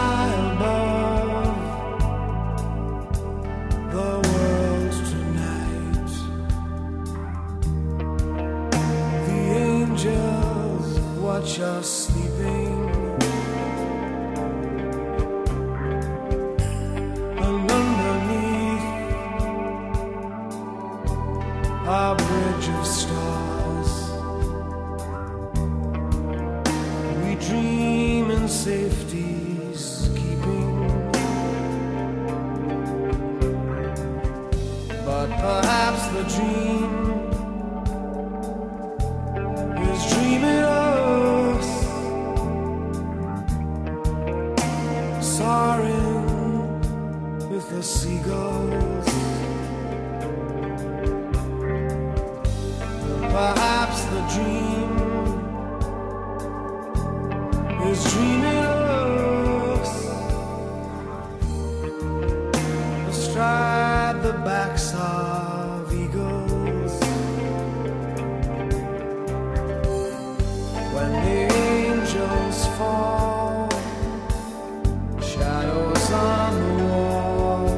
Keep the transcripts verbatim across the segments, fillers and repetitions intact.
high above the world tonight. The angels watch us sleeping, and underneath our bridge of stars, we dream in safety's keeping. But perhaps the dream is dreaming us, soaring with the seagulls. Perhaps the dream is dreaming us astride the backs of eagles. When the angels fall, shadows on the wall,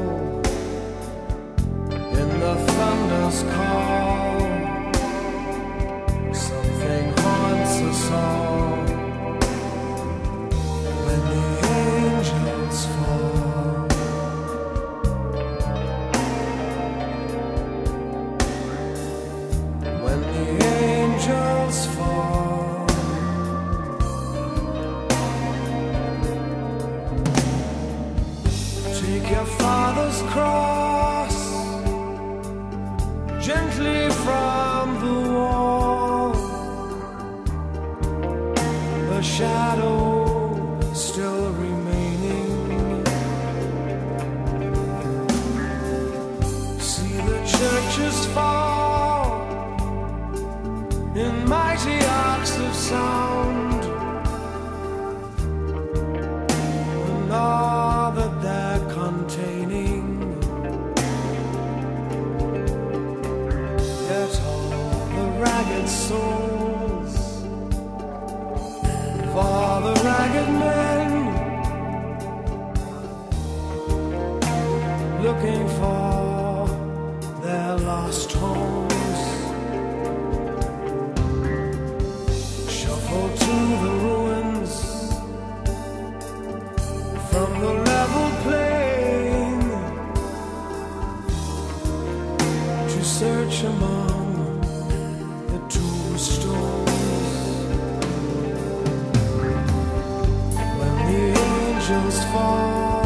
in the thunder's call, something haunts us all. When the angels fall, when the angels fall, take your father's cross gently from the wall. The shadow still remaining. See the churches fall in mighty arcs of sound, and all that they're containing. Yet all the ragged souls of all the ragged men looking for their lost homes shuffle to the ruins from the level plain to search among the tombstones. When the angels fall,